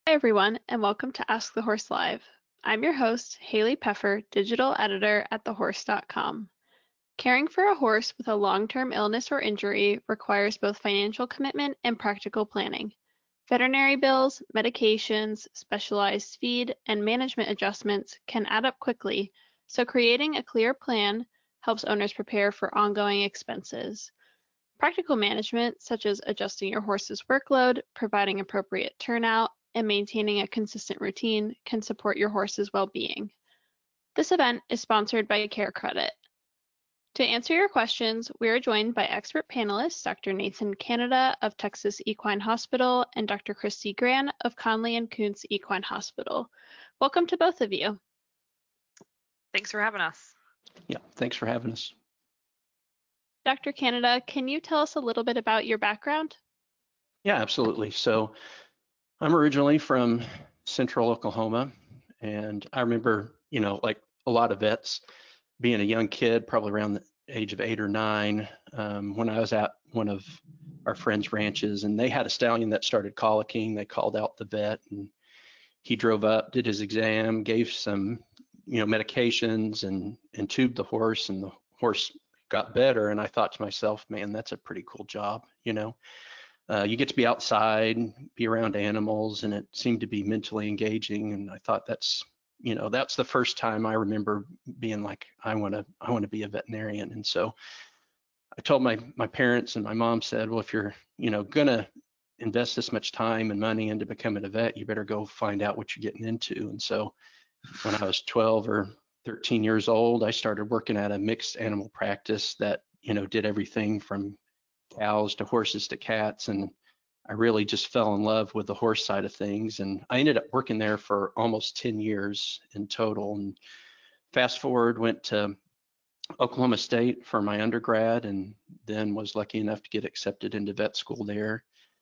Hi, everyone, and welcome to Ask the Horse Live. I'm your host, Haley Peffer, digital editor at thehorse.com. Caring for a horse with a long-term illness or injury requires both financial commitment and practical planning. Veterinary bills, medications, specialized feed, and management adjustments can add up quickly, so creating a clear plan helps owners prepare for ongoing expenses. Practical management, such as adjusting your horse's workload, providing appropriate turnout, and maintaining a consistent routine, can support your horse's well-being. This event is sponsored by Care Credit. To answer your questions, we are joined by expert panelists Dr. Nathan Canada of Texas Equine Hospital and Dr. Christy Gran of Conley and Kuntz Equine Hospital. Welcome to both of you. Thanks for having us. Yeah, thanks for having us. Dr. Canada, can you tell us a little bit about your background? Yeah, absolutely. So I'm originally from Central Oklahoma, and I remember, like a lot of vets, being a young kid, probably around the age of 8 or 9, when I was at one of our friends' ranches, and they had a stallion that started colicking. They called out the vet, and he drove up, did his exam, gave some, medications, and tubed the horse, and the horse got better. And I thought to myself, man, that's a pretty cool job. You get to be outside, be around animals, and it seemed to be mentally engaging. And I thought that's the first time I remember being like, I want to be a veterinarian. And so I told my parents, and my mom said, well, if you're gonna invest this much time and money into becoming a vet, you better go find out what you're getting into. And so when I was 12 or 13 years old, I started working at a mixed animal practice that did everything from cows to horses to cats, and I really just fell in love with the horse side of things. And I ended up working there for almost 10 years in total. And fast forward, went to Oklahoma State for my undergrad, and then was lucky enough to get accepted into vet school there.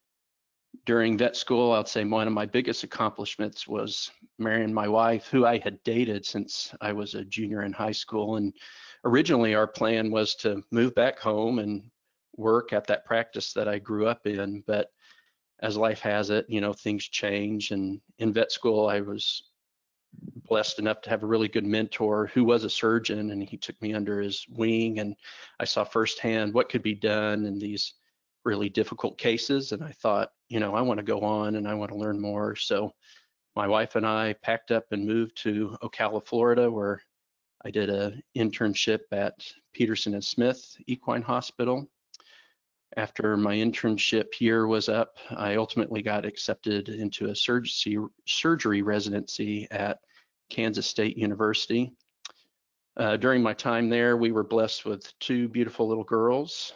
During vet school, I'd say one of my biggest accomplishments was marrying my wife, who I had dated since I was a junior in high school. And originally our plan was to move back home and work at that practice that I grew up in. But as life has it, things change. And in vet school, I was blessed enough to have a really good mentor who was a surgeon, and he took me under his wing, and I saw firsthand what could be done in these really difficult cases. And I thought, I want to go on and I want to learn more. So my wife and I packed up and moved to Ocala, Florida, where I did an internship at Peterson and Smith Equine Hospital. After my internship year was up, I ultimately got accepted into a surgery residency at Kansas State University. During my time there, we were blessed with 2 beautiful little girls,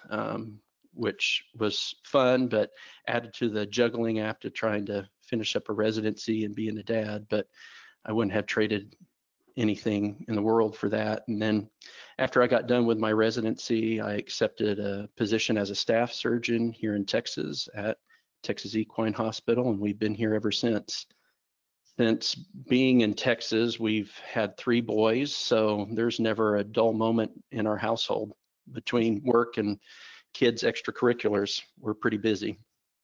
which was fun, but added to the juggling act of trying to finish up a residency and being a dad. But I wouldn't have traded anything in the world for that. And then after I got done with my residency, I accepted a position as a staff surgeon here in Texas at Texas Equine Hospital, and we've been here ever since. Since being in Texas, we've had 3 boys, so there's never a dull moment in our household. Between work and kids' extracurriculars, we're pretty busy.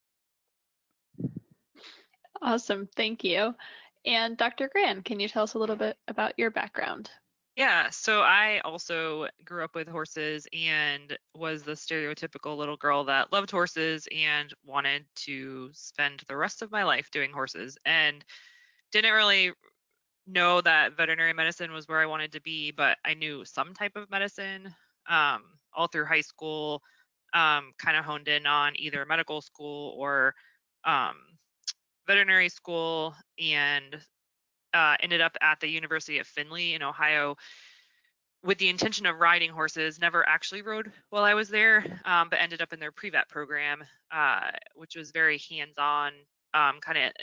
Awesome, thank you. And Dr. Gran, can you tell us a little bit about your background? Yeah, so I also grew up with horses and was the stereotypical little girl that loved horses and wanted to spend the rest of my life doing horses, and didn't really know that veterinary medicine was where I wanted to be, but I knew some type of medicine. All through high school, kind of honed in on either medical school or um, veterinary school, and ended up at the University of Findlay in Ohio with the intention of riding horses. Never actually rode while I was there, but ended up in their pre-vet program, which was very hands-on, kind of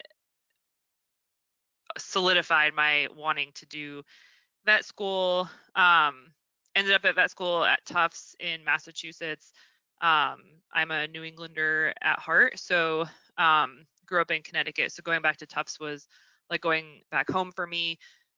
solidified my wanting to do vet school. Ended up at vet school at Tufts in Massachusetts. I'm a New Englander at heart, so grew up in Connecticut. So going back to Tufts was like going back home for me.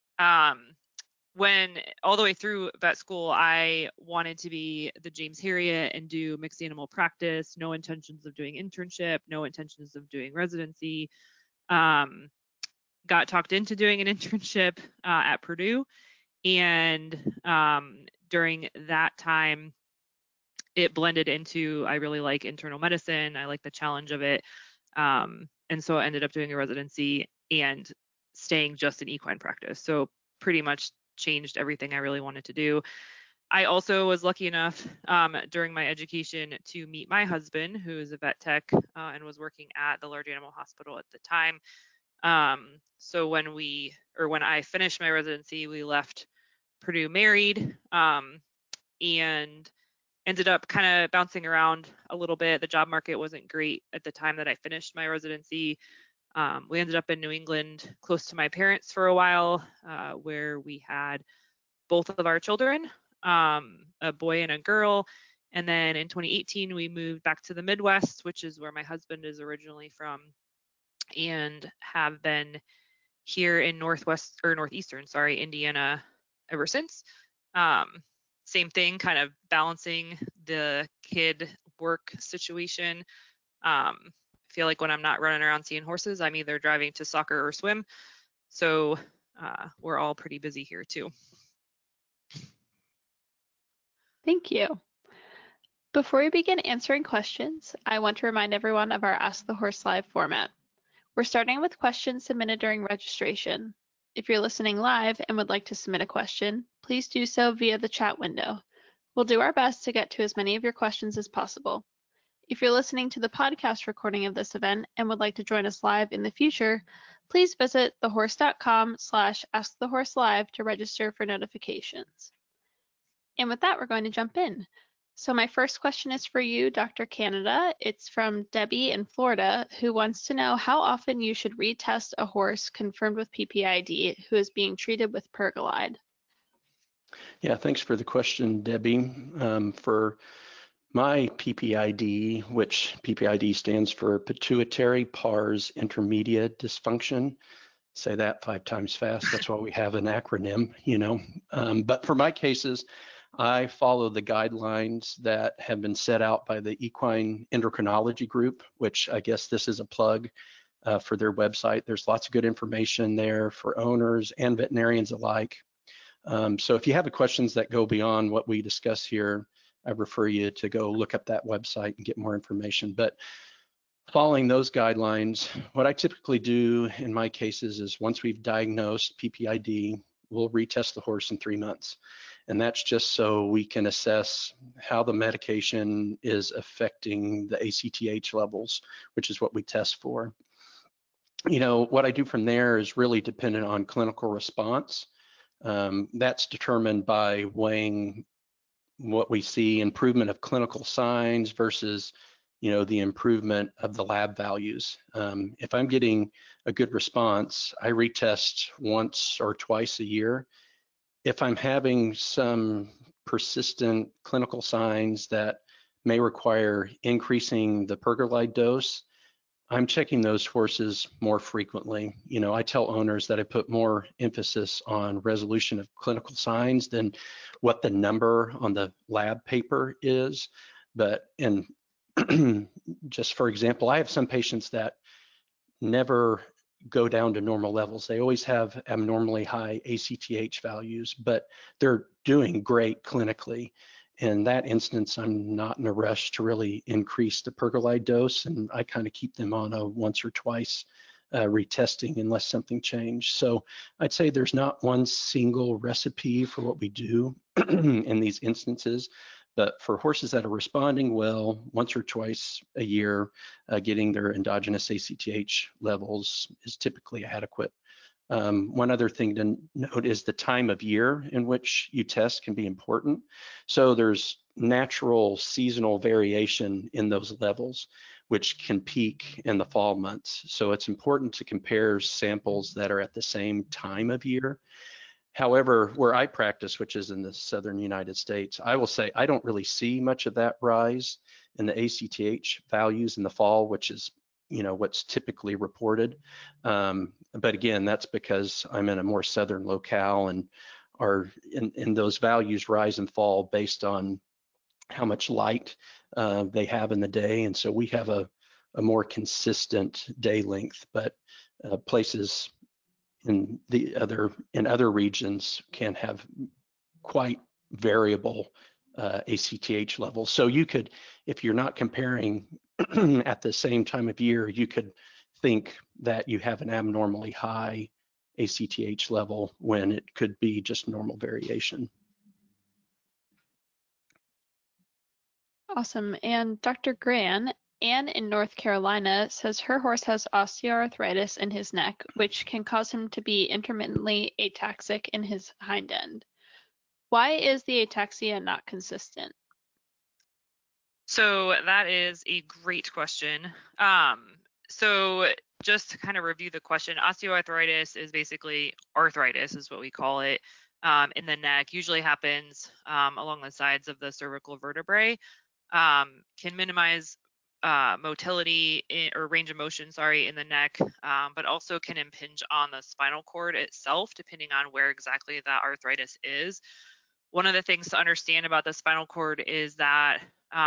When all the way through vet school, I wanted to be the James Herriot and do mixed animal practice. No intentions of doing internship, no intentions of doing residency. got talked into doing an internship at Purdue. And during that time, it blended into, I really like internal medicine. I like the challenge of it. And so I ended up doing a residency and staying just in equine practice. So pretty much changed everything I really wanted to do. I also was lucky enough during my education to meet my husband, who is a vet tech and was working at the large animal hospital at the time. So when I finished my residency, we left Purdue married and ended up kind of bouncing around a little bit. The job market wasn't great at the time that I finished my residency. We ended up in New England, close to my parents for a while, where we had both of our children, a boy and a girl. And then in 2018, we moved back to the Midwest, which is where my husband is originally from, and have been here in northeastern, Indiana ever since. Same thing, kind of balancing the kid work situation. I feel like when I'm not running around seeing horses, I'm either driving to soccer or swim. So we're all pretty busy here too. Thank you. Before we begin answering questions, I want to remind everyone of our Ask the Horse Live format. We're starting with questions submitted during registration. If you're listening live and would like to submit a question, please do so via the chat window. We'll do our best to get to as many of your questions as possible. If you're listening to the podcast recording of this event and would like to join us live in the future, please visit thehorse.com/askthehorselive to register for notifications. And with that, we're going to jump in. So my first question is for you, Dr. Canada. It's from Debbie in Florida, who wants to know how often you should retest a horse confirmed with PPID who is being treated with Pergolide. Yeah, thanks for the question, Debbie. For my PPID, which PPID stands for pituitary pars intermedia dysfunction. Say that 5 times fast. That's why we have an acronym, But for my cases, I follow the guidelines that have been set out by the Equine Endocrinology Group, which I guess this is a plug for their website. There's lots of good information there for owners and veterinarians alike. So if you have questions that go beyond what we discuss here, I refer you to go look up that website and get more information. But following those guidelines, what I typically do in my cases is once we've diagnosed PPID, we'll retest the horse in 3 months. And that's just so we can assess how the medication is affecting the ACTH levels, which is what we test for. What I do from there is really dependent on clinical response. That's determined by weighing what we see, improvement of clinical signs versus the improvement of the lab values. If I'm getting a good response, I retest once or twice a year. If I'm having some persistent clinical signs that may require increasing the Pergolide dose, I'm checking those horses more frequently. I tell owners that I put more emphasis on resolution of clinical signs than what the number on the lab paper is. But just for example, I have some patients that never go down to normal levels. They always have abnormally high ACTH values, but they're doing great clinically. In that instance, I'm not in a rush to really increase the Pergolide dose, and I kind of keep them on a once or twice retesting unless something changed. So I'd say there's not one single recipe for what we do in these instances. But for horses that are responding well, once or twice a year, getting their endogenous ACTH levels is typically adequate. One other thing to note is the time of year in which you test can be important. So there's natural seasonal variation in those levels, which can peak in the fall months. So it's important to compare samples that are at the same time of year. However, where I practice, which is in the southern United States, I will say I don't really see much of that rise in the ACTH values in the fall, which is what's typically reported. But again, that's because I'm in a more southern locale, and those values rise and fall based on how much light they have in the day. And so we have a more consistent day length, but places in other regions can have quite variable ACTH levels. So you could, if you're not comparing at the same time of year, you could think that you have an abnormally high ACTH level when it could be just normal variation. Awesome. And Dr. Gran, Anne in North Carolina, says her horse has osteoarthritis in his neck, which can cause him to be intermittently ataxic in his hind end. Why is the ataxia not consistent? So that is a great question. So just to kind of review the question, osteoarthritis is basically arthritis, is what we call it, in the neck. Usually happens along the sides of the cervical vertebrae. Can minimize motility or range of motion, in the neck, but also can impinge on the spinal cord itself, depending on where exactly that arthritis is. One of the things to understand about the spinal cord is that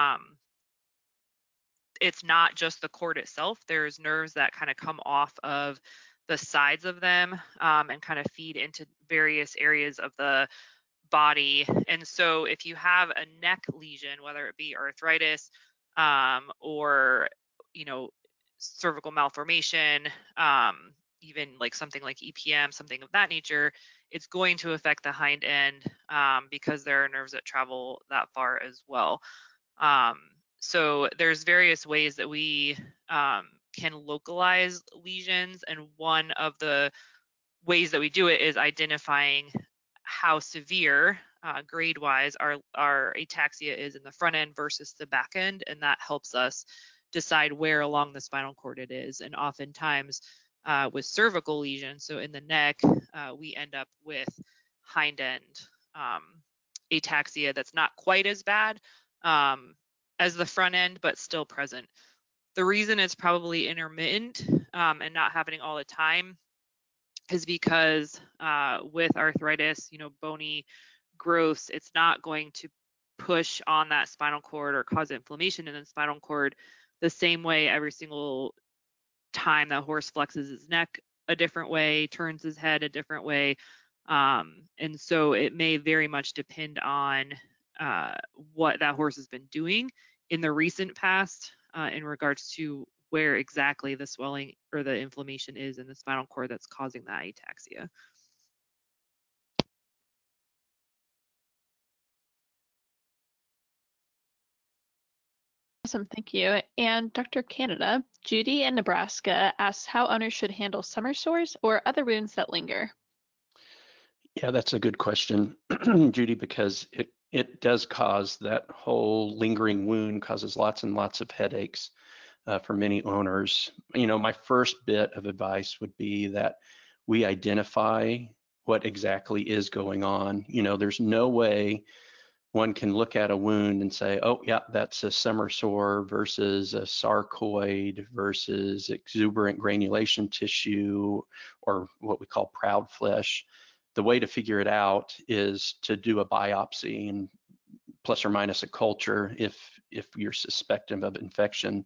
it's not just the cord itself. There's nerves that kind of come off of the sides of them and kind of feed into various areas of the body. And so if you have a neck lesion, whether it be arthritis or, cervical malformation, even like something like EPM, something of that nature, it's going to affect the hind end because there are nerves that travel that far as well. So there's various ways that we can localize lesions, and one of the ways that we do it is identifying how severe grade-wise our ataxia is in the front end versus the back end, and that helps us decide where along the spinal cord it is. And oftentimes with cervical lesions, so in the neck, we end up with hind end ataxia that's not quite as bad as the front end, but still present. The reason it's probably intermittent and not happening all the time is because with arthritis, bony growths, it's not going to push on that spinal cord or cause inflammation in the spinal cord the same way every single time that horse flexes his neck a different way, turns his head a different way. And so it may very much depend on what that horse has been doing in the recent past in regards to where exactly the swelling or the inflammation is in the spinal cord that's causing that ataxia. Awesome, thank you. And Dr. Canada, Judy in Nebraska asks how owners should handle summer sores or other wounds that linger. Yeah, that's a good question, Judy, because it does cause that whole lingering wound causes lots and lots of headaches for many owners. My first bit of advice would be that we identify what exactly is going on. There's no way one can look at a wound and say, oh, yeah, that's a summer sore versus a sarcoid versus exuberant granulation tissue or what we call proud flesh. The way to figure it out is to do a biopsy and plus or minus a culture if you're suspected of infection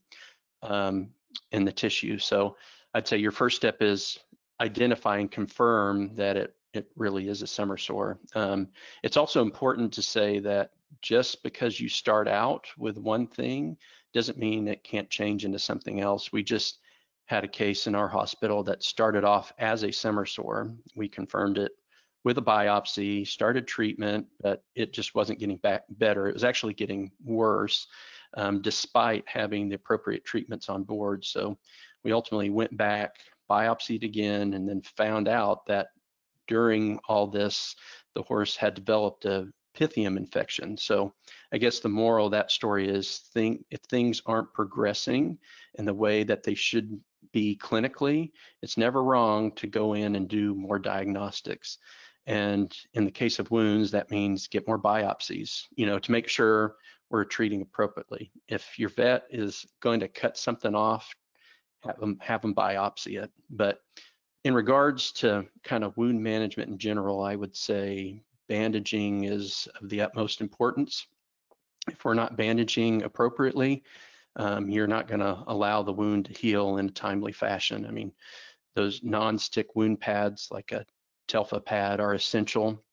in the tissue. So I'd say your first step is identify and confirm that it really is a summer sore. It's also important to say that just because you start out with one thing doesn't mean it can't change into something else. We just had a case in our hospital that started off as a summer sore. We confirmed it with a biopsy, started treatment, but it just wasn't getting better. It was actually getting worse despite having the appropriate treatments on board. So we ultimately went back, biopsied again, and then found out that during all this, the horse had developed a pythium infection. So I guess the moral of that story is if things aren't progressing in the way that they should be clinically, it's never wrong to go in and do more diagnostics. And in the case of wounds, that means get more biopsies, to make sure we're treating appropriately. If your vet is going to cut something off, have them biopsy it. But in regards to kind of wound management in general, I would say bandaging is of the utmost importance. If we're not bandaging appropriately, you're not going to allow the wound to heal in a timely fashion. I mean, those non-stick wound pads like a Telfa pad are essential.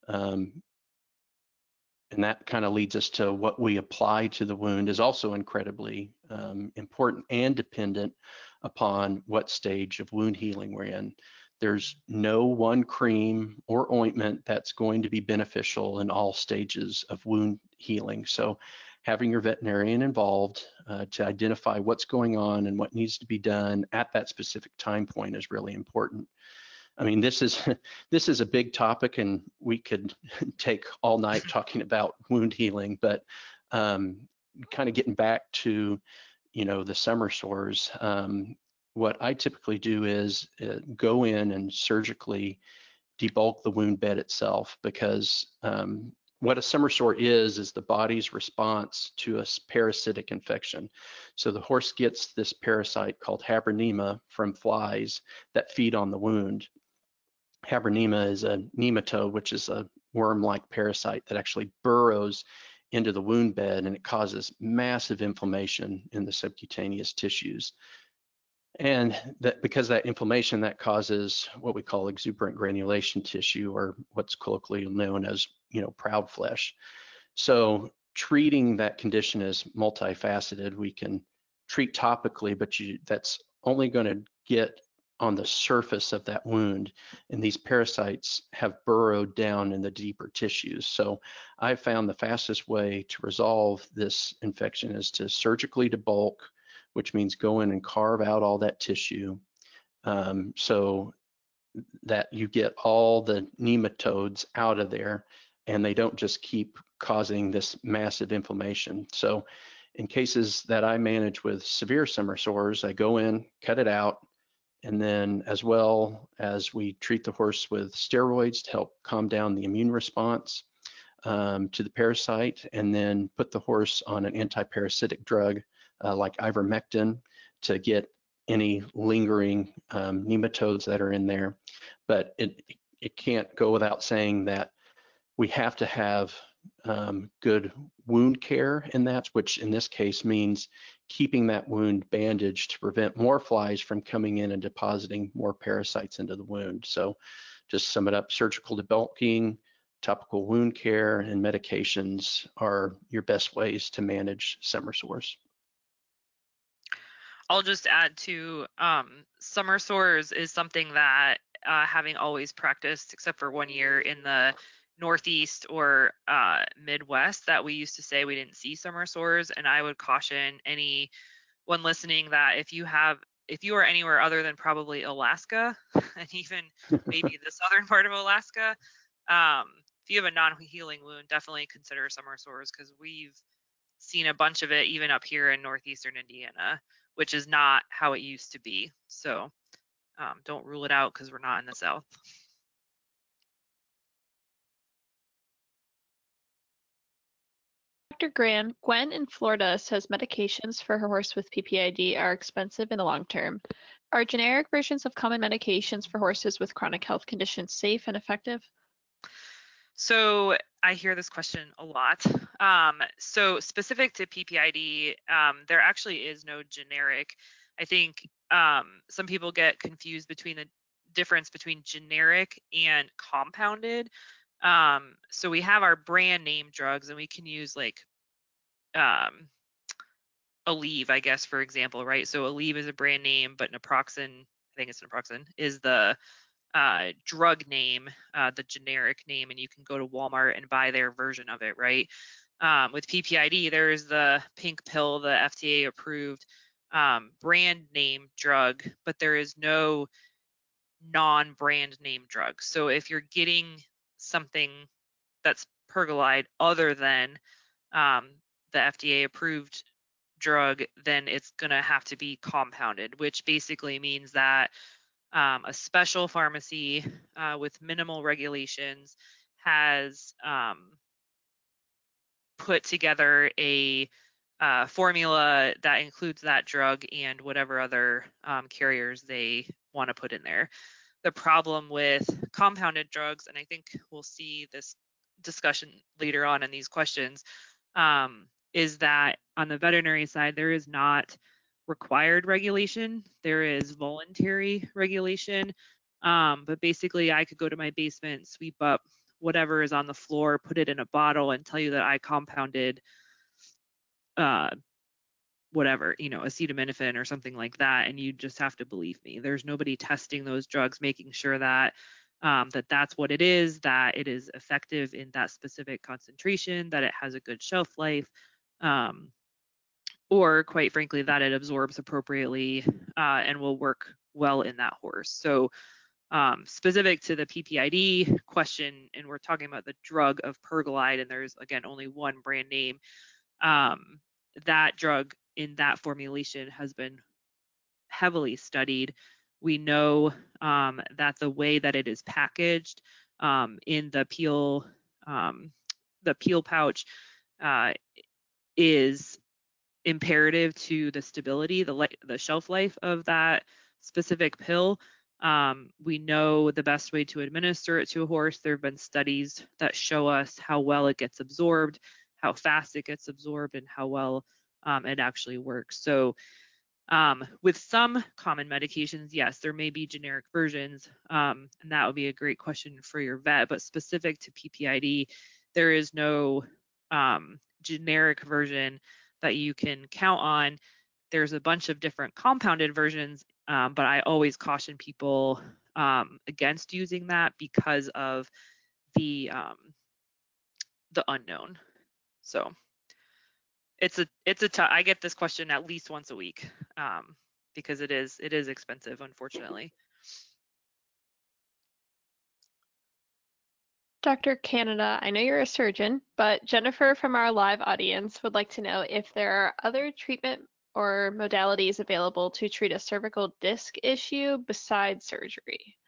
And that kind of leads us to what we apply to the wound is also incredibly important and dependent upon what stage of wound healing we're in. There's no one cream or ointment that's going to be beneficial in all stages of wound healing. So having your veterinarian involved to identify what's going on and what needs to be done at that specific time point is really important. I mean, this is a big topic, and we could take all night talking about wound healing. But kind of getting back to, the summer sores, what I typically do is go in and surgically debulk the wound bed itself, because what a summer sore is the body's response to a parasitic infection. So the horse gets this parasite called Habronema from flies that feed on the wound. Habronema is a nematode, which is a worm-like parasite that actually burrows into the wound bed, and it causes massive inflammation in the subcutaneous tissues. And that because that inflammation, that causes what we call exuberant granulation tissue, or what's colloquially known as, proud flesh. So treating that condition is multifaceted. We can treat topically, but that's only going to get on the surface of that wound, and these parasites have burrowed down in the deeper tissues. So I found the fastest way to resolve this infection is to surgically debulk, which means go in and carve out all that tissue, so that you get all the nematodes out of there, and they don't just keep causing this massive inflammation. So in cases that I manage with severe summer sores, I go in, cut it out, and then as well as we treat the horse with steroids to help calm down the immune response to the parasite, and then put the horse on an antiparasitic drug like ivermectin to get any lingering nematodes that are in there. But it can't go without saying that we have to have good wound care in that, which in this case means keeping that wound bandaged to prevent more flies from coming in and depositing more parasites into the wound. So just sum it up, surgical debulking, topical wound care, and medications are your best ways to manage summer sores. I'll just add to summer sores is something that having always practiced, except for 1 year in the Northeast or Midwest, that we used to say we didn't see summer sores. And I would caution anyone listening that if you are anywhere other than probably Alaska and even maybe the southern part of Alaska, if you have a non-healing wound, definitely consider summer sores, because we've seen a bunch of it even up here in northeastern Indiana, which is not how it used to be. So don't rule it out because we're not in the South. Dr. Gwen in Florida says medications for her horse with PPID are expensive in the long term. Are generic versions of common medications for horses with chronic health conditions safe and effective? So I hear this question a lot. So specific to PPID, there actually is no generic. I think some people get confused between the difference between generic and compounded. So we have our brand name drugs, and we can use like Aleve, I guess, for example, right? So Aleve is a brand name, but naproxen, I think it's naproxen, is the drug name, the generic name, and you can go to Walmart and buy their version of it, right? With PPID, there's the pink pill, the FDA approved brand name drug, but there is no non-brand name drug. So if you're getting something that's Pergolide other than the FDA approved drug, then it's going to have to be compounded, which basically means that a special pharmacy with minimal regulations has put together a formula that includes that drug and whatever other carriers they want to put in there. The problem with compounded drugs, and I think we'll see this discussion later on in these questions, is that on the veterinary side, there is not required regulation. There is voluntary regulation. But basically, I could go to my basement, sweep up whatever is on the floor, put it in a bottle, and tell you that I compounded whatever, acetaminophen or something like that, and you just have to believe me. There's nobody testing those drugs, making sure that that's what it is, that it is effective in that specific concentration, that it has a good shelf life, or quite frankly, that it absorbs appropriately and will work well in that horse. So specific to the PPID question, and we're talking about the drug of Pergolide, and there's, again, only one brand name, that drug in that formulation has been heavily studied. We know that the way that it is packaged in the peel pouch is imperative to the stability, the shelf life of that specific pill. We know the best way to administer it to a horse. There have been studies that show us how well it gets absorbed, how fast it gets absorbed, and how well it actually works. So with some common medications, yes, there may be generic versions, and that would be a great question for your vet, but specific to PPID, there is no generic version that you can count on. There's a bunch of different compounded versions, but I always caution people against using that because of the unknown. So I get this question at least once a week because it is expensive, unfortunately. Dr. Canada, I know you're a surgeon, but Jennifer from our live audience would like to know if there are other treatment or modalities available to treat a cervical disc issue besides surgery.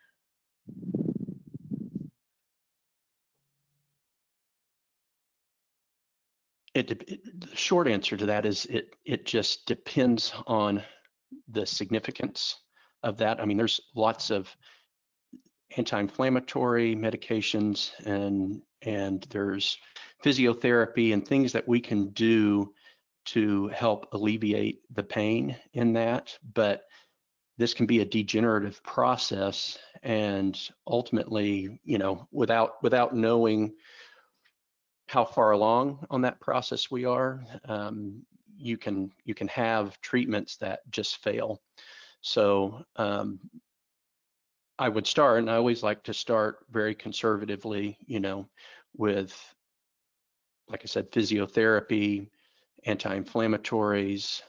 The short answer to that is it just depends on the significance of that. I mean, there's lots of anti-inflammatory medications and there's physiotherapy and things that we can do to help alleviate the pain in that, but this can be a degenerative process, and ultimately, without knowing how far along on that process we are, you can have treatments that just fail. So I would start, and I always like to start very conservatively, with, like I said, physiotherapy, anti-inflammatories,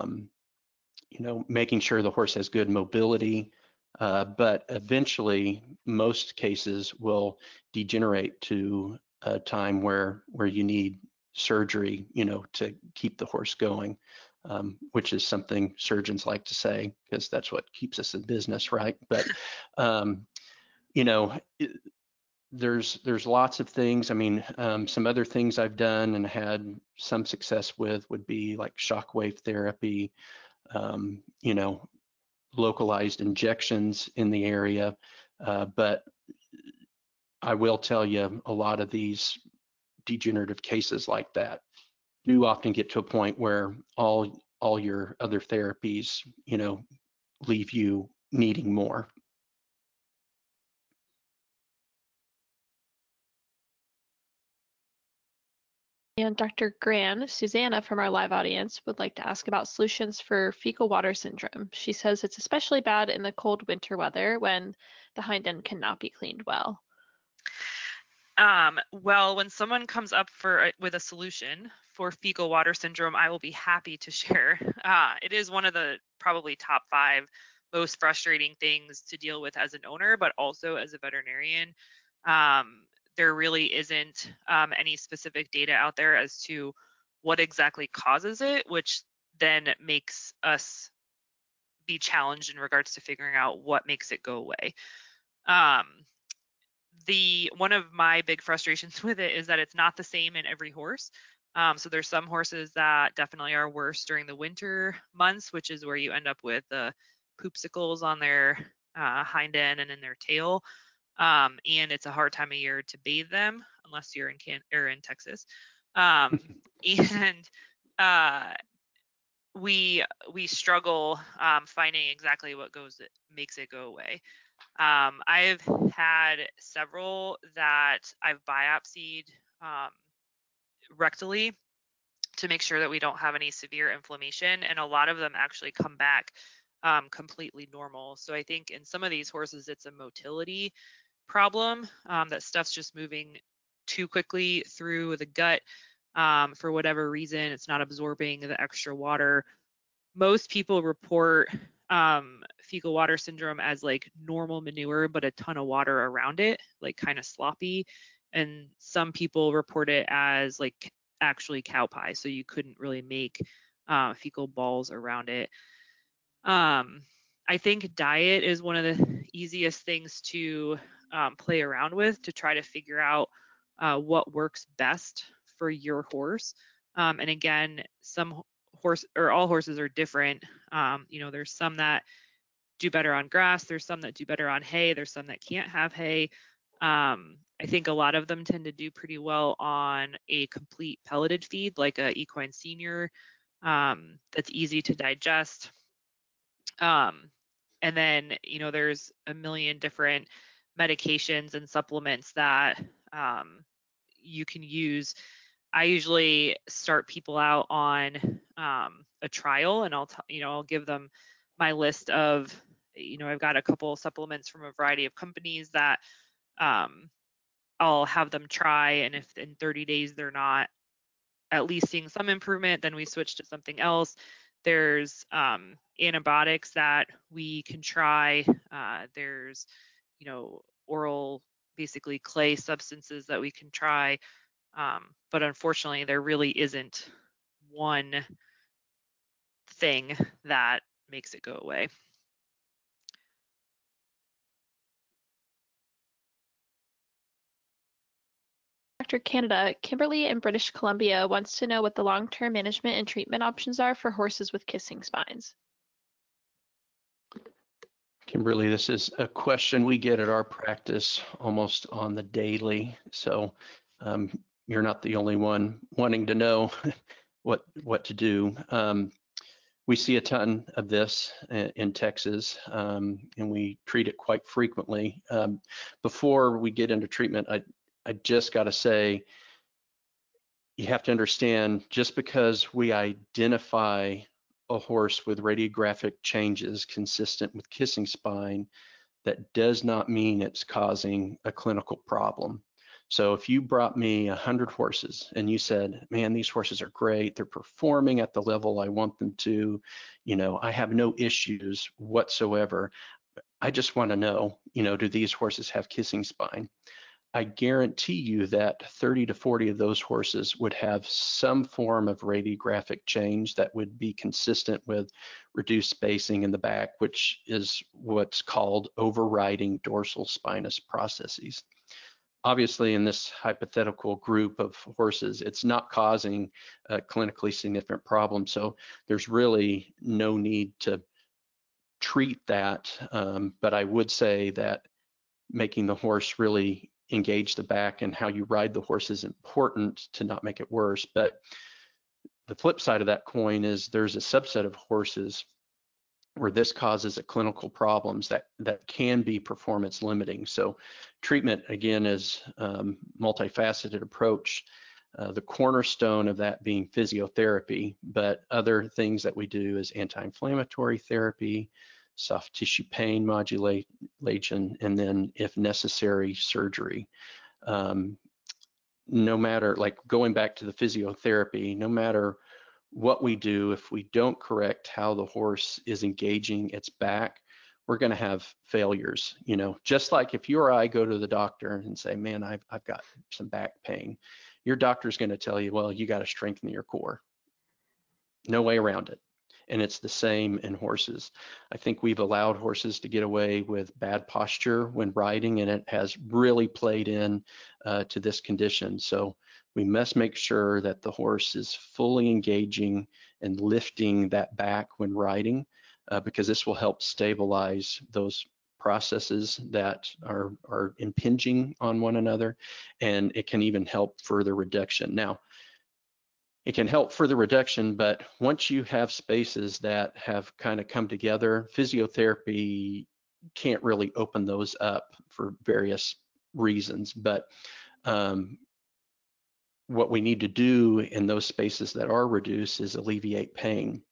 making sure the horse has good mobility. But eventually, most cases will degenerate to a time where you need surgery, to keep the horse going, which is something surgeons like to say because that's what keeps us in business, right? But there's lots of things. I mean, some other things I've done and had some success with would be like shockwave therapy, localized injections in the area. But I will tell you, a lot of these degenerative cases like that do often get to a point where all your other therapies, leave you needing more. And Dr. Gran, Susanna from our live audience would like to ask about solutions for fecal water syndrome. She says it's especially bad in the cold winter weather when the hind end cannot be cleaned well. Well, when someone comes up with a solution for fecal water syndrome, I will be happy to share. It is one of the probably top 5 most frustrating things to deal with as an owner, but also as a veterinarian. There really isn't any specific data out there as to what exactly causes it, which then makes us be challenged in regards to figuring out what makes it go away. One of my big frustrations with it is that it's not the same in every horse. So there's some horses that definitely are worse during the winter months, which is where you end up with the poopsicles on their hind end and in their tail. And it's a hard time of year to bathe them unless you're in Texas. And we struggle finding exactly what makes it go away. I've had several that I've biopsied rectally to make sure that we don't have any severe inflammation, and a lot of them actually come back completely normal. So I think in some of these horses, it's a motility problem, that stuff's just moving too quickly through the gut. For whatever reason, it's not absorbing the extra water. Most people report fecal water syndrome as like normal manure, but a ton of water around it, like kind of sloppy. And some people report it as like actually cow pie, so you couldn't really make fecal balls around it. I think diet is one of the easiest things to play around with to try to figure out what works best for your horse. And again, some horse or all horses are different. There's some that do better on grass. There's some that do better on hay. There's some that can't have hay. I think a lot of them tend to do pretty well on a complete pelleted feed, like a equine senior, that's easy to digest. And then, there's a million different medications and supplements that you can use. I usually start people out on a trial, and I'll give them my list of, I've got a couple supplements from a variety of companies that I'll have them try, and if in 30 days they're not at least seeing some improvement, then we switch to something else. There's antibiotics that we can try. There's, oral, basically clay substances that we can try. But unfortunately, there really isn't one thing that makes it go away. Dr. Canada, Kimberly in British Columbia wants to know what the long-term management and treatment options are for horses with kissing spines. Kimberly, this is a question we get at our practice almost on the daily. So you're not the only one wanting to know what to do. We see a ton of this in Texas, and we treat it quite frequently. Before we get into treatment, I just got to say, you have to understand, just because we identify a horse with radiographic changes consistent with kissing spine, that does not mean it's causing a clinical problem. So if you brought me 100 horses and you said, man, these horses are great, they're performing at the level I want them to, I have no issues whatsoever. I just want to know, do these horses have kissing spine? I guarantee you that 30 to 40 of those horses would have some form of radiographic change that would be consistent with reduced spacing in the back, which is what's called overriding dorsal spinous processes. Obviously, in this hypothetical group of horses, it's not causing a clinically significant problem, so there's really no need to treat that. But I would say that making the horse really engage the back and how you ride the horse is important to not make it worse. But the flip side of that coin is there's a subset of horses where this causes a clinical problems that can be performance limiting. So treatment, again, is multifaceted approach. The cornerstone of that being physiotherapy, but other things that we do is anti-inflammatory therapy, soft tissue pain modulation, and then, if necessary, surgery. No matter, like going back to the physiotherapy, no matter what we do, if we don't correct how the horse is engaging its back, we're going to have failures. Just like if you or I go to the doctor and say, man, I've got some back pain, your doctor's going to tell you, well, you got to strengthen your core. No way around it. And it's the same in horses. I think we've allowed horses to get away with bad posture when riding, and it has really played in to this condition. So we must make sure that the horse is fully engaging and lifting that back when riding, because this will help stabilize those processes that are impinging on one another, and it can even help further reduction. Now, it can help for the reduction, but once you have spaces that have kind of come together, physiotherapy can't really open those up for various reasons. But what we need to do in those spaces that are reduced is alleviate pain.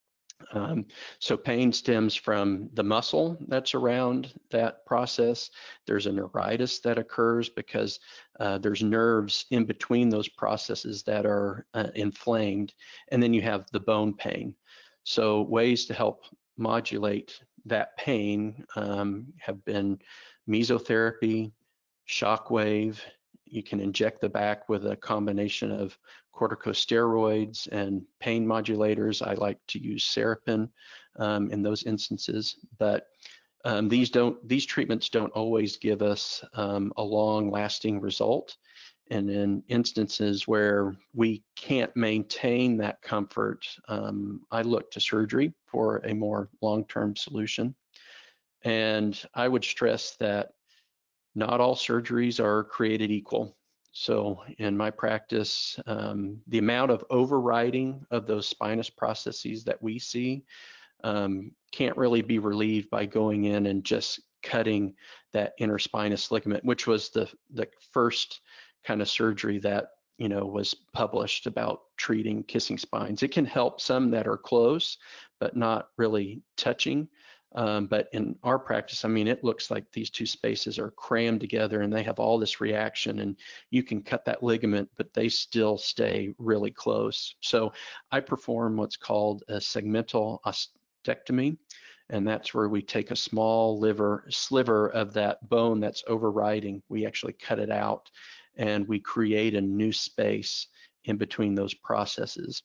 So pain stems from the muscle that's around that process. There's a neuritis that occurs because there's nerves in between those processes that are inflamed, and then you have the bone pain. So ways to help modulate that pain have been mesotherapy, shockwave. You can inject the back with a combination of corticosteroids and pain modulators. I like to use Serapin in those instances, but these treatments don't always give us a long-lasting result. And in instances where we can't maintain that comfort, I look to surgery for a more long-term solution. And I would stress that not all surgeries are created equal. So in my practice, the amount of overriding of those spinous processes that we see can't really be relieved by going in and just cutting that interspinous ligament, which was the first kind of surgery that was published about treating kissing spines. It can help some that are close, but not really touching. But in our practice, I mean, it looks like these two spaces are crammed together and they have all this reaction, and you can cut that ligament, but they still stay really close. So I perform what's called a segmental ostectomy, and that's where we take a small sliver of that bone that's overriding. We actually cut it out and we create a new space in between those processes.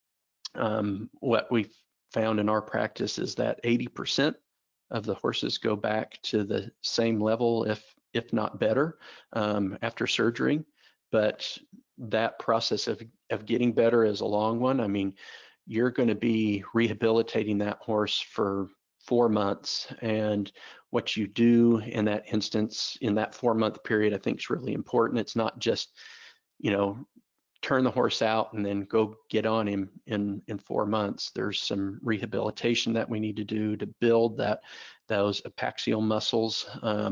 What we've found in our practice is that 80% of the horses go back to the same level, if not better, after surgery. But that process of getting better is a long one. I mean, you're going to be rehabilitating that horse for 4 months, and what you do in that instance, in that 4-month period, I think is really important. It's not just, turn the horse out and then go get on him in 4 months. There's some rehabilitation that we need to do to build those epaxial muscles.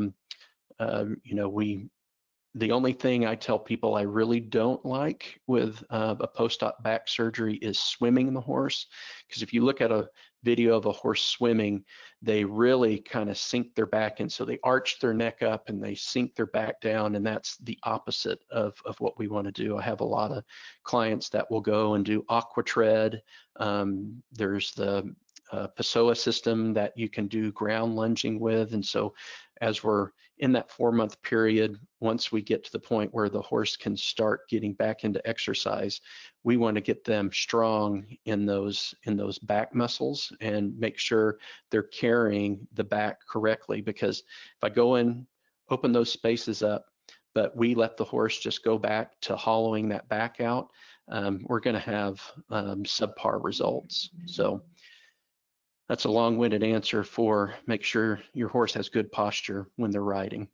The only thing I tell people I really don't like with a post-op back surgery is swimming the horse, because if you look at a video of a horse swimming, they really kind of sink their back in. So they arch their neck up and they sink their back down, and that's the opposite of what we want to do. I have a lot of clients that will go and do aquatred. There's the Pessoa system that you can do ground lunging with. And so as we're in that 4-month period, once we get to the point where the horse can start getting back into exercise, we want to get them strong in those back muscles and make sure they're carrying the back correctly. Because if I go in, open those spaces up, but we let the horse just go back to hollowing that back out, we're going to have subpar results. So that's a long-winded answer for make sure your horse has good posture when they're riding.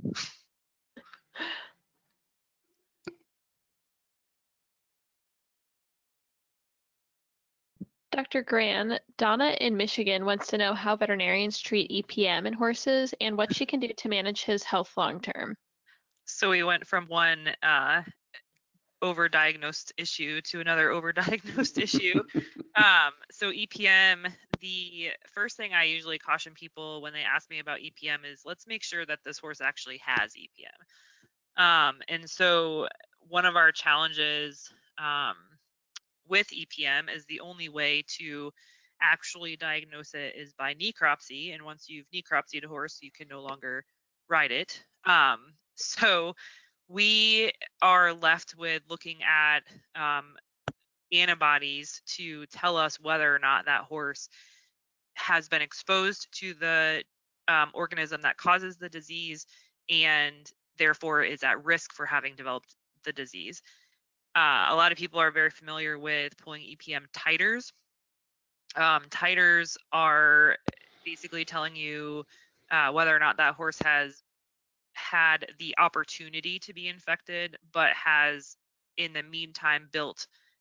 Dr. Gran, Donna in Michigan wants to know how veterinarians treat EPM in horses and what she can do to manage his health long term. So we went from one overdiagnosed issue to another overdiagnosed issue. So EPM, the first thing I usually caution people when they ask me about EPM is, let's make sure that this horse actually has EPM. And so one of our challenges with EPM is the only way to actually diagnose it is by necropsy. And once you've necropsied a horse, you can no longer ride it. So we are left with looking at antibodies to tell us whether or not that horse has been exposed to the organism that causes the disease and therefore is at risk for having developed the disease. A lot of people are very familiar with pulling EPM titers. Titers are basically telling you whether or not that horse has had the opportunity to be infected, but has in the meantime built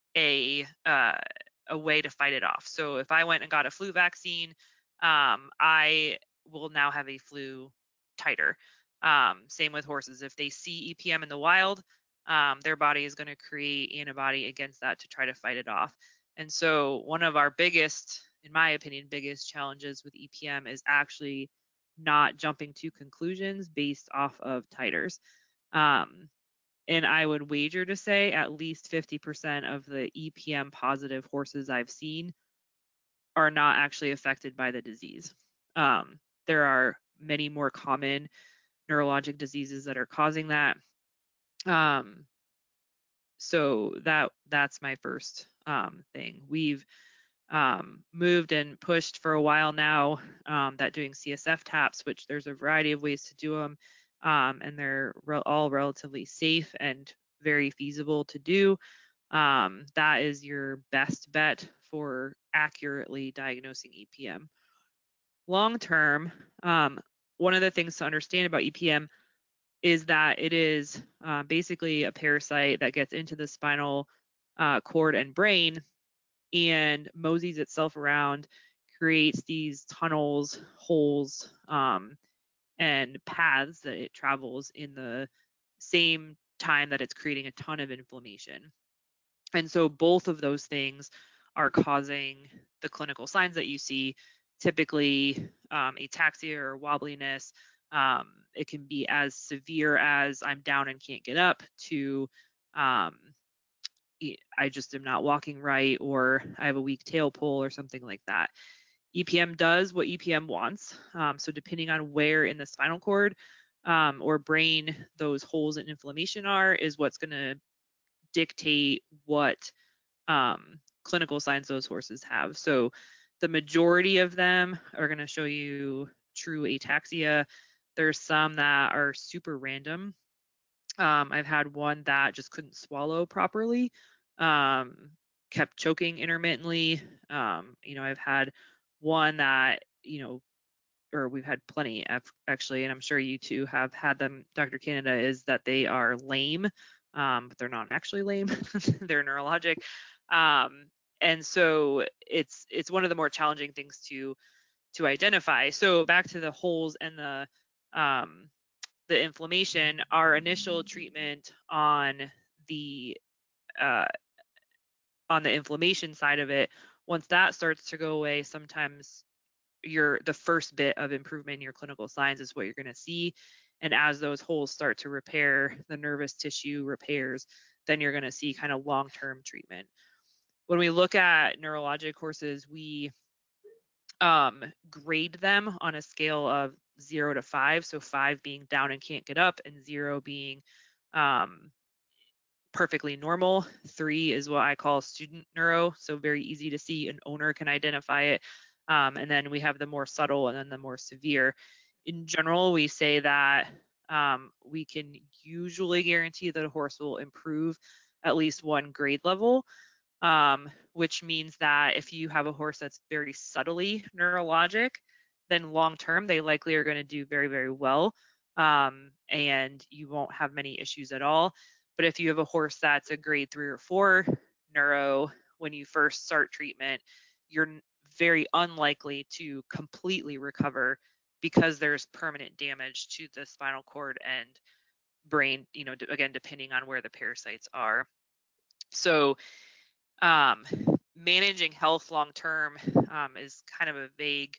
a way to fight it off. So if I went and got a flu vaccine, I will now have a flu titer. Same with horses. If they see EPM in the wild, their body is going to create antibody against that to try to fight it off. And so one of our biggest, in my opinion, biggest challenges with EPM is actually not jumping to conclusions based off of titers. And I would wager to say at least 50% of the EPM positive horses I've seen are not actually affected by the disease. There are many more common neurologic diseases that are causing that. So that's my first thing. We've moved and pushed for a while now that doing CSF taps, which there's a variety of ways to do them, and they're all relatively safe and very feasible to do. That is your best bet for accurately diagnosing EPM. Long term, one of the things to understand about EPM is that it is basically a parasite that gets into the spinal cord and brain and moseys itself around, creates these tunnels, holes, and paths that it travels in the same time that it's creating a ton of inflammation. And so both of those things are causing the clinical signs that you see, typically ataxia or wobbliness. It can be as severe as I'm down and can't get up to I just am not walking right, or I have a weak tail pull or something like that. EPM does what EPM wants. So depending on where in the spinal cord or brain those holes and inflammation are is what's going to dictate what clinical signs those horses have. So the majority of them are going to show you true ataxia. There's some that are super random. I've had one that just couldn't swallow properly, kept choking intermittently. I've had one that, or we've had plenty actually, and I'm sure you two have had them, Dr. Canada, is that they are lame, but they're not actually lame. They're neurologic. And so it's one of the more challenging things to identify. So back to the holes and the inflammation, our initial treatment on the inflammation side of it, once that starts to go away, sometimes the first bit of improvement in your clinical signs is what you're going to see. And as those holes start to repair, the nervous tissue repairs, then you're going to see kind of long-term treatment. When we look at neurologic horses, we grade them on a scale of 0 to 5. So 5 being down and can't get up, and 0 being perfectly normal. 3 is what I call student neuro, so very easy to see. An owner can identify it. And then we have the more subtle and then the more severe. In general, we say that we can usually guarantee that a horse will improve at least one grade level, which means that if you have a horse that's very subtly neurologic, then long term they likely are going to do very, very well, and you won't have many issues at all. But if you have a horse that's a grade 3 or 4 neuro, when you first start treatment, you're very unlikely to completely recover because there's permanent damage to the spinal cord and brain, again, depending on where the parasites are. So managing health long term is kind of a vague,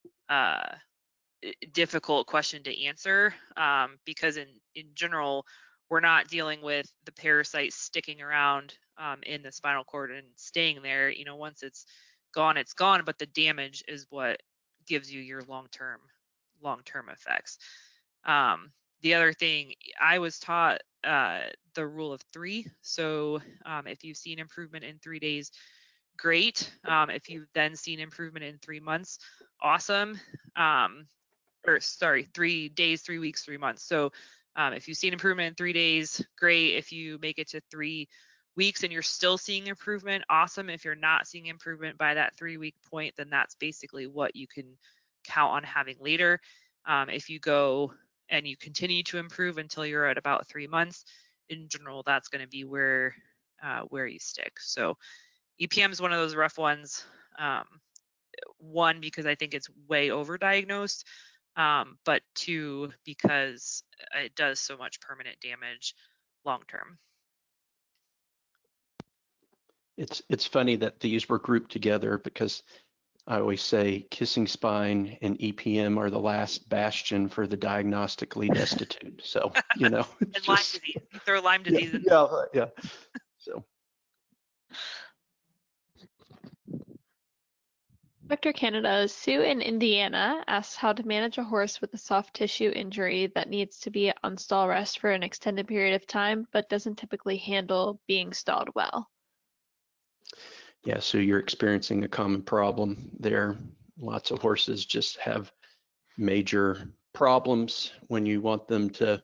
difficult question to answer, because in general, we're not dealing with the parasites sticking around in the spinal cord and staying there. Once it's gone, but the damage is what gives you your long-term effects. The other thing, I was taught the rule of 3. So if you've seen improvement in 3 days, great. If you've then seen improvement in 3 months, awesome. 3 days, 3 weeks, 3 months. So if you've seen improvement in 3 days, great. If you make it to 3 weeks and you're still seeing improvement, awesome. If you're not seeing improvement by that 3-week point, then that's basically what you can count on having later. If you go and you continue to improve until you're at about 3 months, in general, that's going to be where where you stick. So EPM is one of those rough ones. One, because I think it's way overdiagnosed, but two, because it does so much permanent damage long term. It's funny that these were grouped together because I always say kissing spine and EPM are the last bastion for the diagnostically destitute. So, it's and Lyme just, disease. You throw Lyme yeah, disease in. yeah. So, Dr. Canada, Sue in Indiana asks how to manage a horse with a soft tissue injury that needs to be on stall rest for an extended period of time, but doesn't typically handle being stalled well. yeah, so you're experiencing a common problem there. Lots of horses just have major problems when you want them to,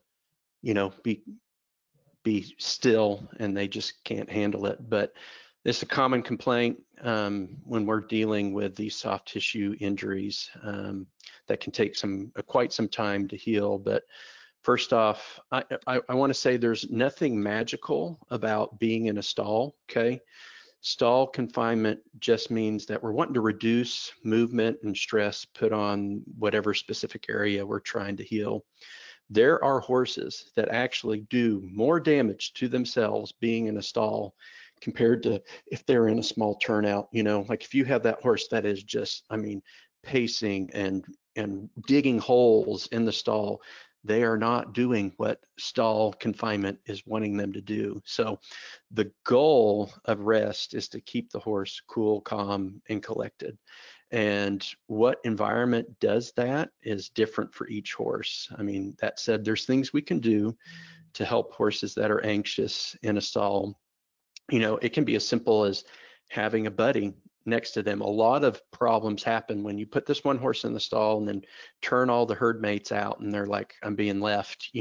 be still, and they just can't handle it. But it's a common complaint when we're dealing with these soft tissue injuries that can take quite some time to heal. But first off, I want to say there's nothing magical about being in a stall. Okay. Stall confinement just means that we're wanting to reduce movement and stress put on whatever specific area we're trying to heal. There are horses that actually do more damage to themselves being in a stall compared to if they're in a small turnout. Like if you have that horse that is just, pacing and digging holes in the stall, they are not doing what stall confinement is wanting them to do. So the goal of rest is to keep the horse cool, calm, and collected. And what environment does that is different for each horse. That said, there's things we can do to help horses that are anxious in a stall. It can be as simple as having a buddy next to them. A lot of problems happen when you put this one horse in the stall and then turn all the herd mates out and they're like, I'm being left,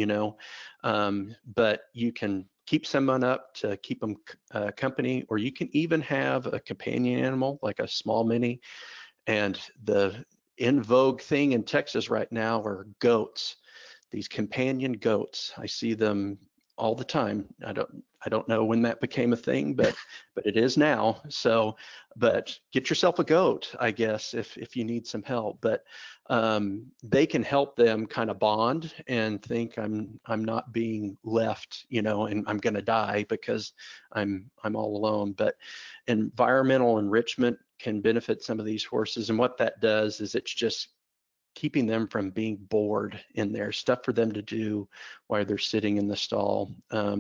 but you can keep someone up to keep them company, or you can even have a companion animal like a small mini. And the in vogue thing in Texas right now are goats, these companion goats. I see them all the time. I don't know when that became a thing, but it is now. So, but get yourself a goat, I guess, if you need some help. But they can help them kind of bond and think I'm not being left, and I'm going to die because I'm all alone. But environmental enrichment can benefit some of these horses, and what that does is it's just keeping them from being bored in there, stuff for them to do while they're sitting in the stall.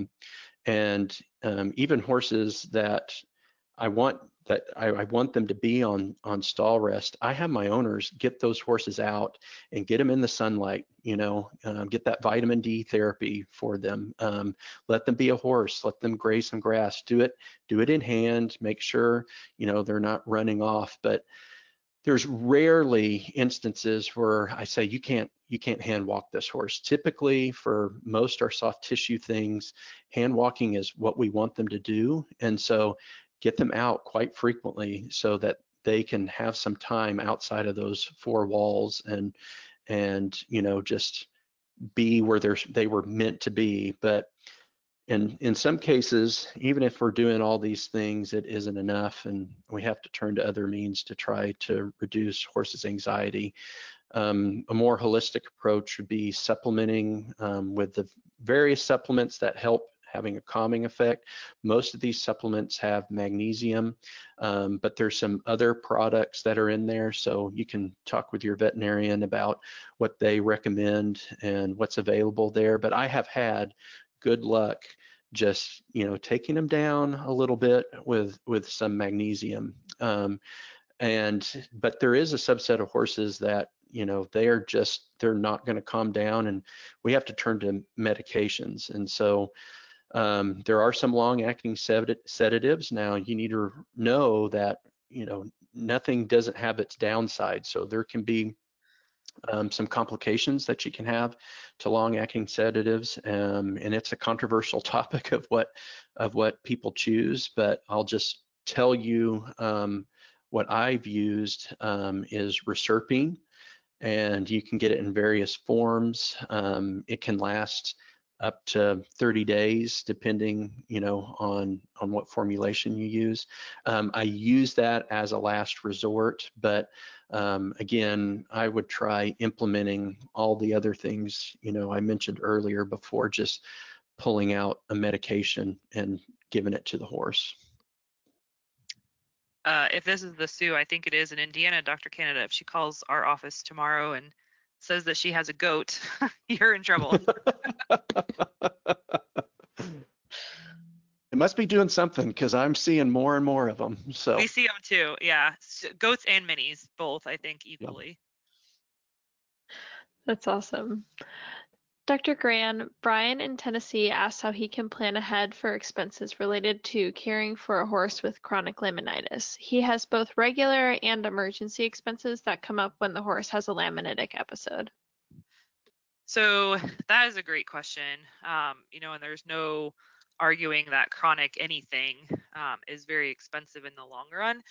Even horses that I want them to be on stall rest, I have my owners get those horses out and get them in the sunlight, get that vitamin D therapy for them. Let them be a horse, let them graze some grass, do it in hand, make sure, they're not running off. But there's rarely instances where I say you can't hand walk this horse. Typically, for most our soft tissue things, hand walking is what we want them to do, and so get them out quite frequently so that they can have some time outside of those four walls and just be where they were meant to be. But in some cases, even if we're doing all these things, it isn't enough, and we have to turn to other means to try to reduce horses' anxiety. A more holistic approach would be supplementing with the various supplements that help having a calming effect. Most of these supplements have magnesium, but there's some other products that are in there, so you can talk with your veterinarian about what they recommend and what's available there. But I have had good luck just taking them down a little bit with some magnesium. But there is a subset of horses that they're not going to calm down, and we have to turn to medications. And so there are some long-acting sedatives. Now you need to know that nothing doesn't have its downside, so there can be some complications that you can have to long-acting sedatives, and it's a controversial topic of what people choose. But I'll just tell you what I've used is reserpine, and you can get it in various forms. It can last up to 30 days, depending, on what formulation you use. I use that as a last resort, but again, I would try implementing all the other things, I mentioned earlier before just pulling out a medication and giving it to the horse. If this is the Sioux, I think it is in Indiana, Dr. Canada, if she calls our office tomorrow and says that she has a goat, you're in trouble. It must be doing something because I'm seeing more and more of them. So We see them too. Yeah. Goats and minis, both, I think, yeah. equally. That's awesome. Dr. Gran, Brian in Tennessee asked how he can plan ahead for expenses related to caring for a horse with chronic laminitis. He has both regular and emergency expenses that come up when the horse has a laminitic episode. So that is a great question. And there's no arguing that chronic anything is very expensive in the long run.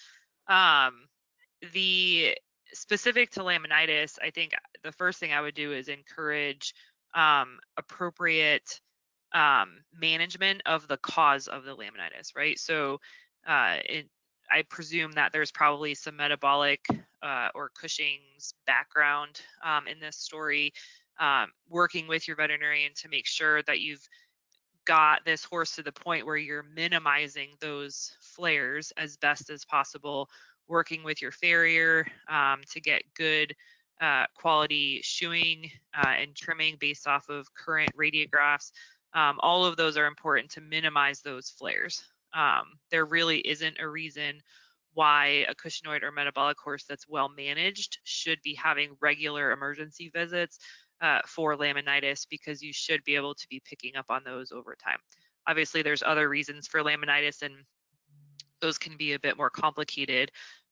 The specific to laminitis, I think the first thing I would do is encourage appropriate management of the cause of the laminitis, right? So I presume that there's probably some metabolic or Cushing's background in this story. Working with your veterinarian to make sure that you've got this horse to the point where you're minimizing those flares as best as possible, working with your farrier to get good quality shoeing and trimming based off of current radiographs. All of those are important to minimize those flares. There really isn't a reason why a cushingoid or metabolic horse that's well managed should be having regular emergency visits for laminitis, because you should be able to be picking up on those over time. Obviously, there's other reasons for laminitis, and those can be a bit more complicated.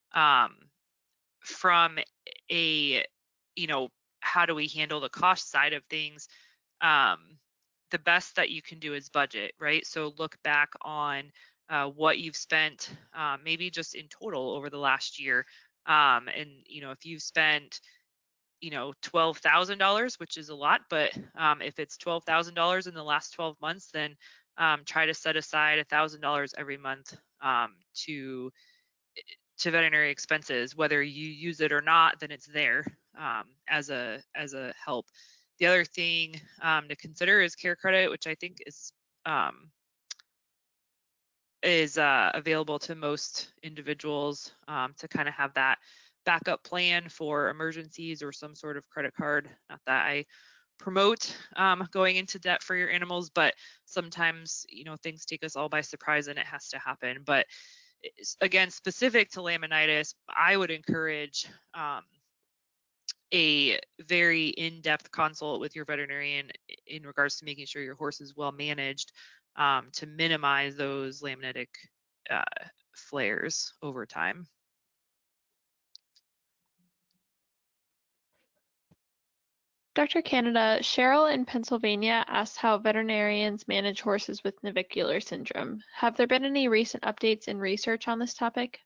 From a, how do we handle the cost side of things? The best that you can do is budget, right? So look back on what you've spent, maybe just in total over the last year. And, if you've spent $12,000, which is a lot, but if it's $12,000 in the last 12 months, then try to set aside $1,000 every month to veterinary expenses. Whether you use it or not, then it's there as a help. The other thing to consider is care credit, which I think is available to most individuals to kind of have that backup plan for emergencies or some sort of credit card. Not that I promote going into debt for your animals, but sometimes things take us all by surprise and it has to happen. But again, specific to laminitis, I would encourage a very in-depth consult with your veterinarian in regards to making sure your horse is well managed to minimize those laminitic flares over time. Dr. Canada, Cheryl in Pennsylvania asked how veterinarians manage horses with navicular syndrome. Have there been any recent updates in research on this topic?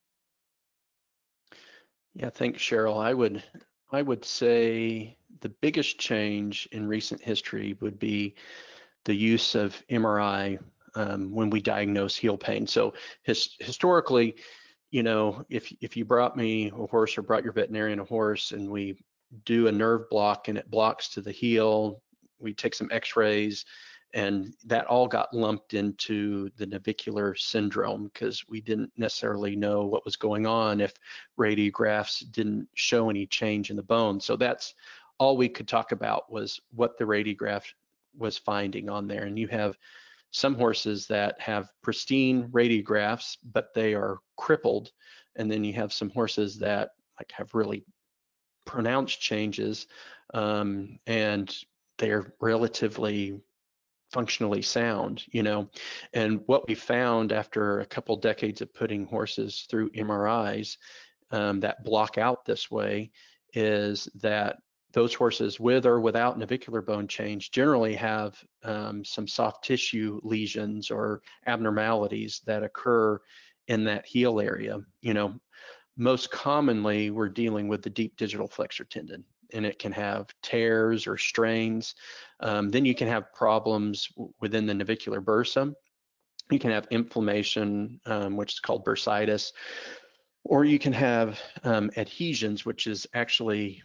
Yeah, thanks, Cheryl. I would say the biggest change in recent history would be the use of MRI when we diagnose heel pain. So historically, if you brought me a horse or brought your veterinarian a horse and we do a nerve block and it blocks to the heel, we take some x-rays, and that all got lumped into the navicular syndrome because we didn't necessarily know what was going on if radiographs didn't show any change in the bone. So that's all we could talk about was what the radiograph was finding on there. And you have some horses that have pristine radiographs, but they are crippled. And then you have some horses that have really pronounced changes, and they're relatively functionally sound, And what we found after a couple decades of putting horses through MRIs that block out this way is that those horses with or without navicular bone change generally have some soft tissue lesions or abnormalities that occur in that heel area. Most commonly we're dealing with the deep digital flexor tendon. and it can have tears or strains. Then you can have problems within the navicular bursa. You can have inflammation, which is called bursitis, or you can have adhesions, which is actually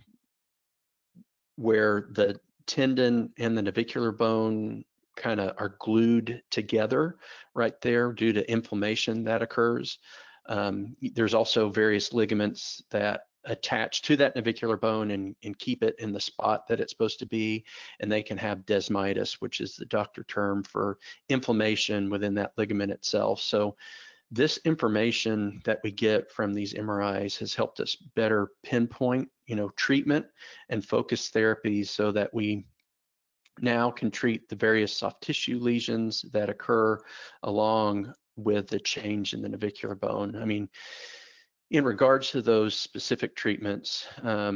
where the tendon and the navicular bone kind of are glued together right there due to inflammation that occurs. There's also various ligaments that attach to that navicular bone and keep it in the spot that it's supposed to be, and they can have desmitis, which is the doctor term for inflammation within that ligament itself. So this information that we get from these MRIs has helped us better pinpoint, treatment and focus therapies so that we now can treat the various soft tissue lesions that occur along with the change in the navicular bone. I mean, in regards to those specific treatments,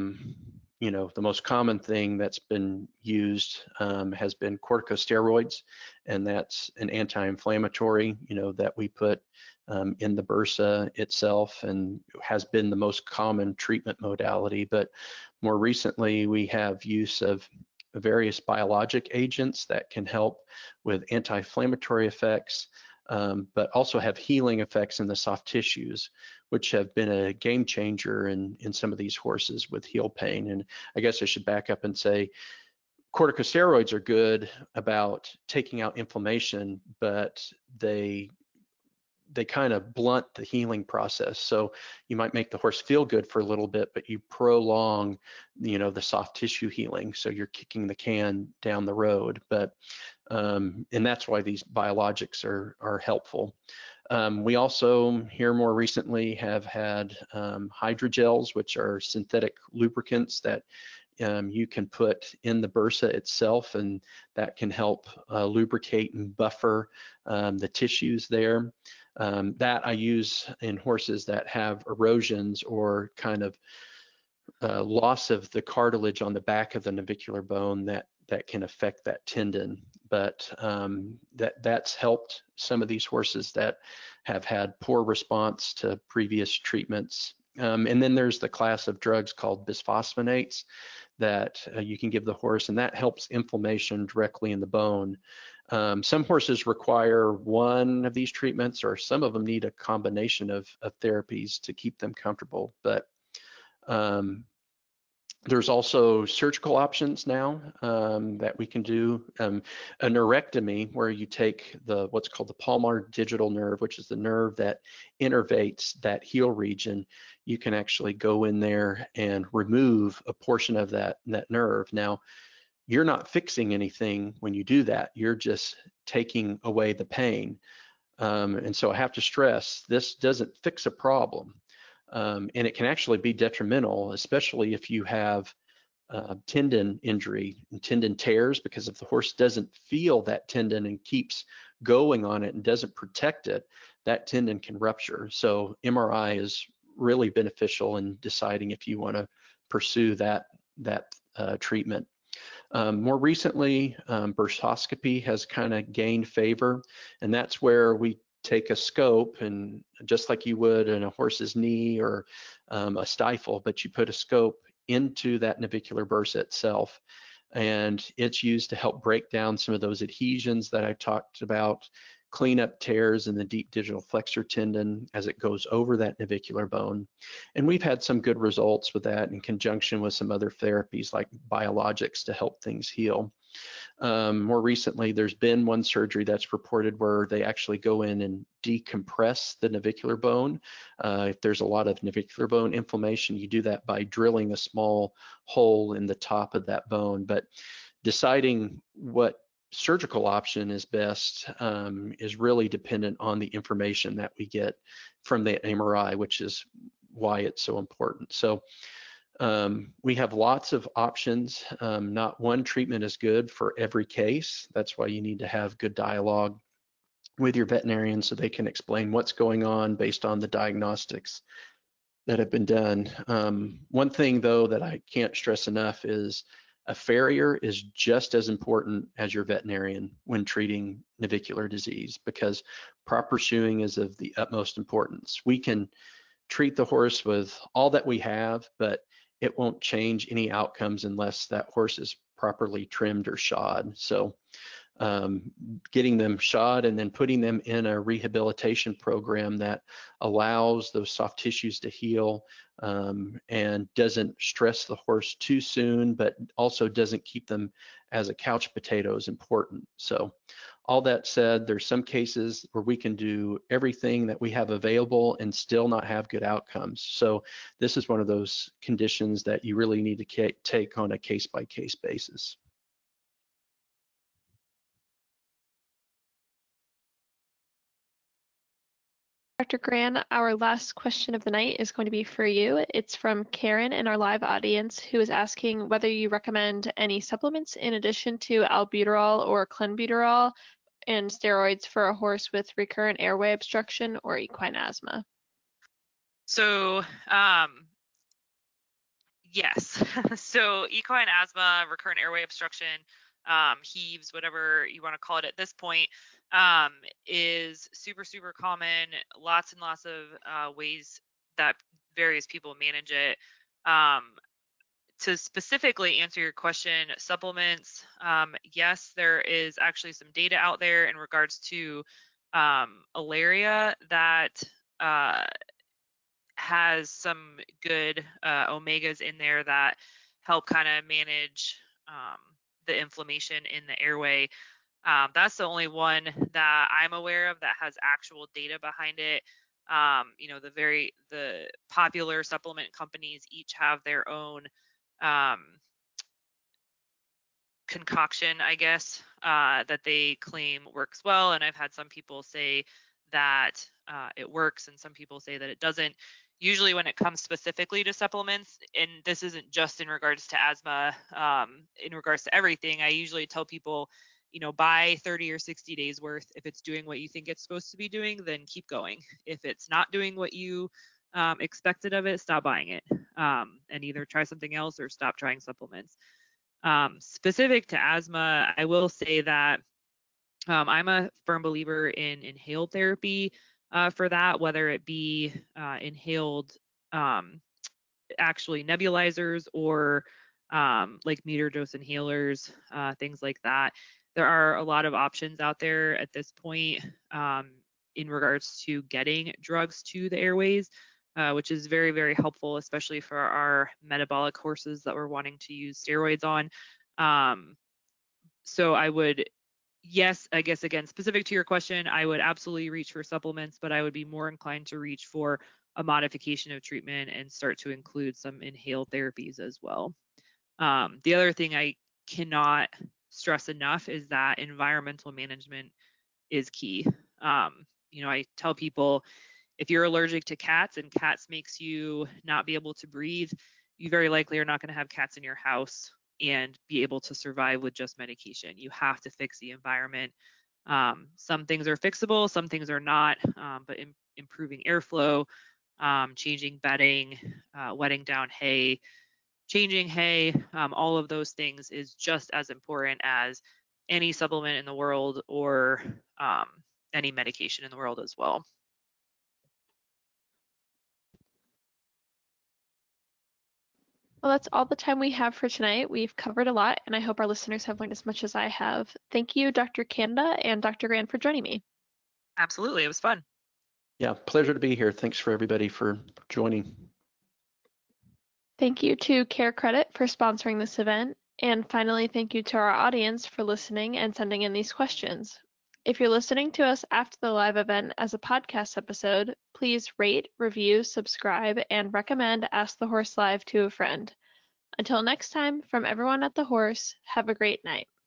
the most common thing that's been used has been corticosteroids, and that's an anti-inflammatory, that we put in the bursa itself, and has been the most common treatment modality. But more recently, we have use of various biologic agents that can help with anti-inflammatory effects, but also have healing effects in the soft tissues, which have been a game changer in some of these horses with heel pain. And I guess I should back up and say corticosteroids are good about taking out inflammation, but they kind of blunt the healing process. So you might make the horse feel good for a little bit, but you prolong, the soft tissue healing. So you're kicking the can down the road. But and that's why these biologics are helpful. We also here more recently have had hydrogels, which are synthetic lubricants that you can put in the bursa itself, and that can help lubricate and buffer the tissues there. That I use in horses that have erosions or kind of loss of the cartilage on the back of the navicular bone that can affect that tendon. But that's helped some of these horses that have had poor response to previous treatments. And then there's the class of drugs called bisphosphonates that you can give the horse, and that helps inflammation directly in the bone. Some horses require one of these treatments, or some of them need a combination of therapies to keep them comfortable. But there's also surgical options now that we can do. A neurectomy, where you take what's called the palmar digital nerve, which is the nerve that innervates that heel region. You can actually go in there and remove a portion of that nerve. Now, you're not fixing anything when you do that. You're just taking away the pain. And so I have to stress, this doesn't fix a problem. And it can actually be detrimental, especially if you have tendon injury and tendon tears, because if the horse doesn't feel that tendon and keeps going on it and doesn't protect it, that tendon can rupture. So MRI is really beneficial in deciding if you want to pursue that treatment. More recently, bursoscopy has kind of gained favor, and that's where we take a scope, and just like you would in a horse's knee or a stifle, but you put a scope into that navicular bursa itself, and it's used to help break down some of those adhesions that I talked about, clean up tears in the deep digital flexor tendon as it goes over that navicular bone. And we've had some good results with that in conjunction with some other therapies like biologics to help things heal. More recently, there's been one surgery that's reported where they actually go in and decompress the navicular bone. If there's a lot of navicular bone inflammation, you do that by drilling a small hole in the top of that bone. But deciding what surgical option is best is really dependent on the information that we get from the MRI, which is why it's so important. So we have lots of options. Not one treatment is good for every case. That's why you need to have good dialogue with your veterinarian so they can explain what's going on based on the diagnostics that have been done. One thing though that I can't stress enough is a farrier is just as important as your veterinarian when treating navicular disease, because proper shoeing is of the utmost importance. We can treat the horse with all that we have, but it won't change any outcomes unless that horse is properly trimmed or shod. So getting them shod and then putting them in a rehabilitation program that allows those soft tissues to heal and doesn't stress the horse too soon, but also doesn't keep them as a couch potato is important. So all that said, there's some cases where we can do everything that we have available and still not have good outcomes. So this is one of those conditions that you really need to take on a case-by-case basis. Dr. Gran, our last question of the night is going to be for you. It's from Karen in our live audience, who is asking whether you recommend any supplements in addition to albuterol or clenbuterol and steroids for a horse with recurrent airway obstruction or equine asthma. So, yes. So equine asthma, recurrent airway obstruction, heaves, whatever you want to call it at this point, is super, super common. Lots and lots of ways that various people manage it. To specifically answer your question, supplements, yes, there is actually some data out there in regards to Alaria that has some good omegas in there that help kind of manage the inflammation in the airway. That's the only one that I'm aware of that has actual data behind it. The popular supplement companies each have their own concoction, I guess, that they claim works well. And I've had some people say that it works and some people say that it doesn't. Usually when it comes specifically to supplements, and this isn't just in regards to asthma, in regards to everything, I usually tell people, buy 30 or 60 days worth. If it's doing what you think it's supposed to be doing, then keep going. If it's not doing what you expected of it, stop buying it, and either try something else or stop trying supplements. Specific to asthma, I will say that I'm a firm believer in inhaled therapy for that, whether it be inhaled actually nebulizers or like meter dose inhalers, things like that. There are a lot of options out there at this point in regards to getting drugs to the airways, which is very, very helpful, especially for our metabolic horses that we're wanting to use steroids on. So I would, yes, I guess again, specific to your question, I would absolutely reach for supplements, but I would be more inclined to reach for a modification of treatment and start to include some inhaled therapies as well. The other thing I cannot stress enough is that environmental management is key. I tell people if you're allergic to cats and cats makes you not be able to breathe, you very likely are not going to have cats in your house and be able to survive with just medication. You have to fix the environment. Some things are fixable, some things are not, but improving airflow, changing bedding, wetting down hay, changing hay, all of those things is just as important as any supplement in the world or any medication in the world as well. Well, that's all the time we have for tonight. We've covered a lot, and I hope our listeners have learned as much as I have. Thank you, Dr. Kanda and Dr. Gran, for joining me. Absolutely. It was fun. Yeah, pleasure to be here. Thanks for everybody for joining. Thank you to Care Credit for sponsoring this event. And finally, thank you to our audience for listening and sending in these questions. If you're listening to us after the live event as a podcast episode, please rate, review, subscribe, and recommend Ask the Horse Live to a friend. Until next time, from everyone at the Horse, have a great night.